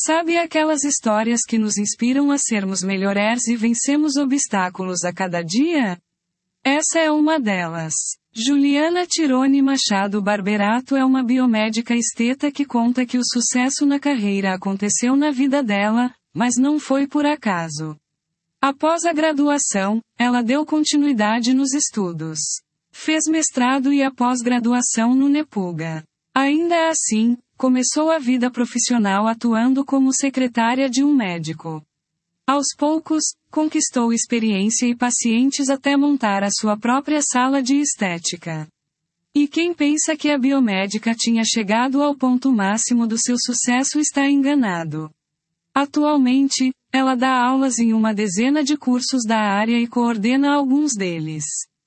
Sabe aquelas histórias que nos inspiram a sermos melhores e vencemos obstáculos a cada dia? Essa é uma delas. Juliana Tirone Machado Barberato é uma biomédica esteta que conta que o sucesso na carreira aconteceu na vida dela, mas não foi por acaso. Após a graduação, ela deu continuidade nos estudos. Fez mestrado e a pós-graduação no Nepuga. Ainda assim, começou a vida profissional atuando como secretária de um médico. Aos poucos, conquistou experiência e pacientes até montar a sua própria sala de estética. E quem pensa que a biomédica tinha chegado ao ponto máximo do seu sucesso está enganado. Atualmente, ela dá aulas em uma dezena de cursos da área e coordena alguns deles.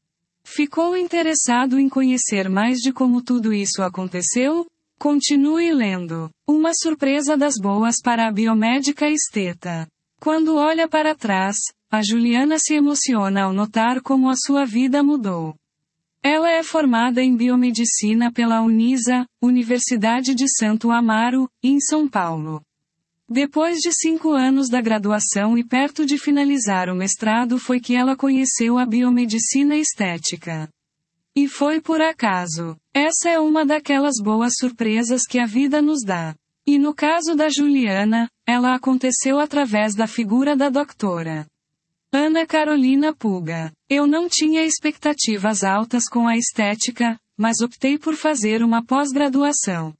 Ficou interessado em conhecer mais de como tudo isso aconteceu? Continue lendo. Uma surpresa das boas para a biomédica esteta. Quando olha para trás, a Juliana se emociona ao notar como a sua vida mudou. Ela é formada em biomedicina pela Unisa, Universidade de Santo Amaro, em São Paulo. Depois de 5 anos da graduação e perto de finalizar o mestrado foi que ela conheceu a biomedicina estética. E foi por acaso. Essa é uma daquelas boas surpresas que a vida nos dá. E no caso da Juliana, ela aconteceu através da figura da doutora Ana Carolina Puga. Eu não tinha expectativas altas com a estética, mas optei por fazer uma pós-graduação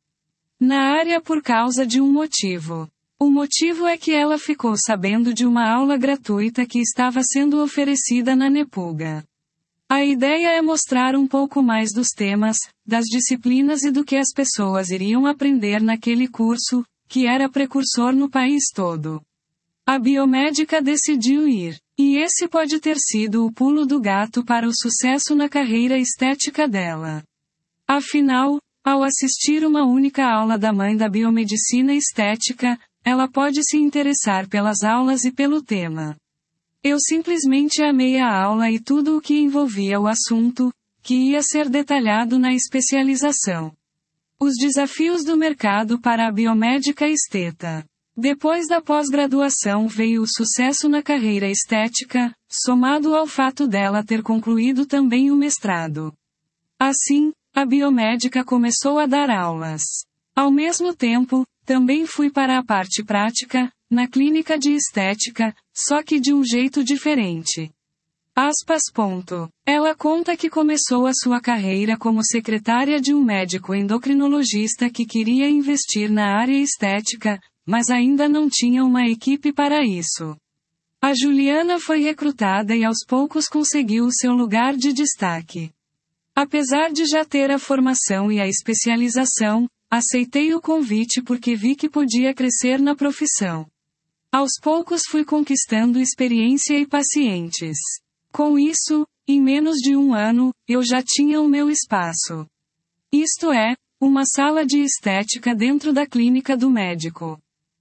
na área por causa de um motivo. O motivo é que ela ficou sabendo de uma aula gratuita que estava sendo oferecida na Nepuga. A ideia é mostrar um pouco mais dos temas, das disciplinas e do que as pessoas iriam aprender naquele curso, que era precursor no país todo. A biomédica decidiu ir. E esse pode ter sido o pulo do gato para o sucesso na carreira estética dela. Afinal, ao assistir uma única aula da mãe da biomedicina estética, ela pode se interessar pelas aulas e pelo tema. Eu simplesmente amei a aula e tudo o que envolvia o assunto, que ia ser detalhado na especialização. Os desafios do mercado para a biomédica esteta. Depois da pós-graduação veio o sucesso na carreira estética, somado ao fato dela ter concluído também o mestrado. Assim, a biomédica começou a dar aulas. Ao mesmo tempo, também fui para a parte prática, na clínica de estética, só que de um jeito diferente. Ela conta que começou a sua carreira como secretária de um médico endocrinologista que queria investir na área estética, mas ainda não tinha uma equipe para isso. A Juliana foi recrutada e aos poucos conseguiu o seu lugar de destaque. Apesar de já ter a formação e a especialização, aceitei o convite porque vi que podia crescer na profissão. Aos poucos fui conquistando experiência e pacientes. Com isso, em menos de 1 ano, eu já tinha o meu espaço. Isto é, uma sala de estética dentro da clínica do médico.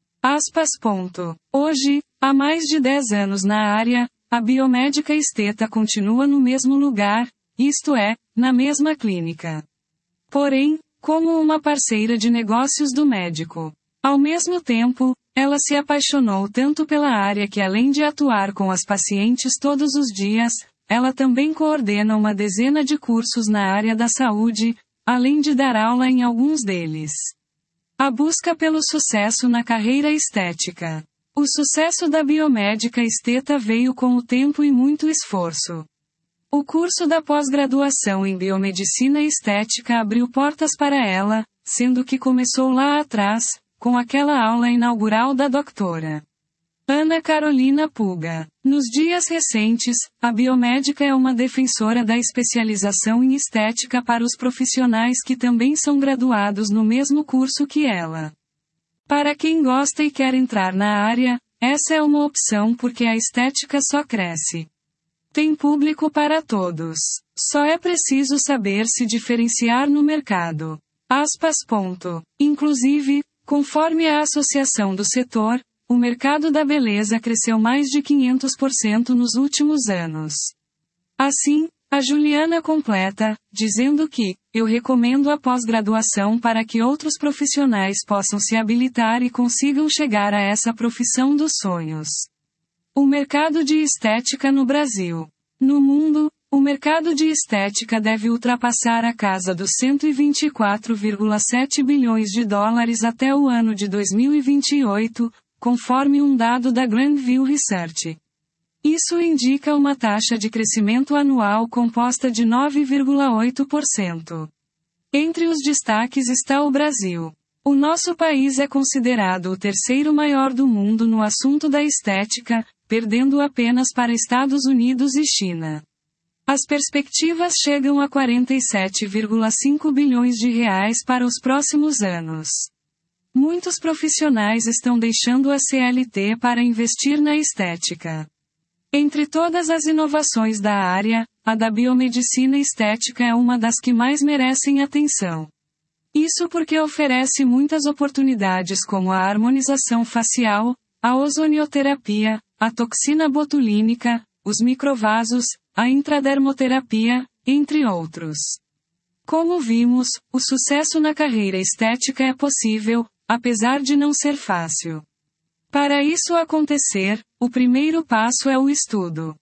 Hoje, há mais de 10 anos na área, a biomédica esteta continua no mesmo lugar, isto é, na mesma clínica. Porém, como uma parceira de negócios do médico. Ao mesmo tempo, ela se apaixonou tanto pela área que além de atuar com as pacientes todos os dias, ela também coordena uma dezena de cursos na área da saúde, além de dar aula em alguns deles. A busca pelo sucesso na carreira estética. O sucesso da biomédica esteta veio com o tempo e muito esforço. O curso da pós-graduação em biomedicina estética abriu portas para ela, sendo que começou lá atrás, com aquela aula inaugural da doutora Ana Carolina Puga. Nos dias recentes, a biomédica é uma defensora da especialização em estética para os profissionais que também são graduados no mesmo curso que ela. Para quem gosta e quer entrar na área, essa é uma opção porque a estética só cresce. Tem público para todos. Só é preciso saber se diferenciar no mercado. Inclusive, conforme a associação do setor, o mercado da beleza cresceu mais de 500% nos últimos anos. Assim, a Juliana completa, dizendo que, eu recomendo a pós-graduação para que outros profissionais possam se habilitar e consigam chegar a essa profissão dos sonhos. O mercado de estética no Brasil. No mundo, o mercado de estética deve ultrapassar a casa dos 124,7 bilhões de dólares até o ano de 2028, conforme um dado da Grandview Research. Isso indica uma taxa de crescimento anual composta de 9,8%. Entre os destaques está o Brasil. O nosso país é considerado o terceiro maior do mundo no assunto da estética, perdendo apenas para Estados Unidos e China. As perspectivas chegam a 47,5 bilhões de reais para os próximos anos. Muitos profissionais estão deixando a CLT para investir na estética. Entre todas as inovações da área, a da biomedicina estética é uma das que mais merecem atenção. Isso porque oferece muitas oportunidades como a harmonização facial, a ozonioterapia, a toxina botulínica, os microvasos, a intradermoterapia, entre outros. Como vimos, o sucesso na carreira estética é possível, apesar de não ser fácil. Para isso acontecer, o primeiro passo é o estudo.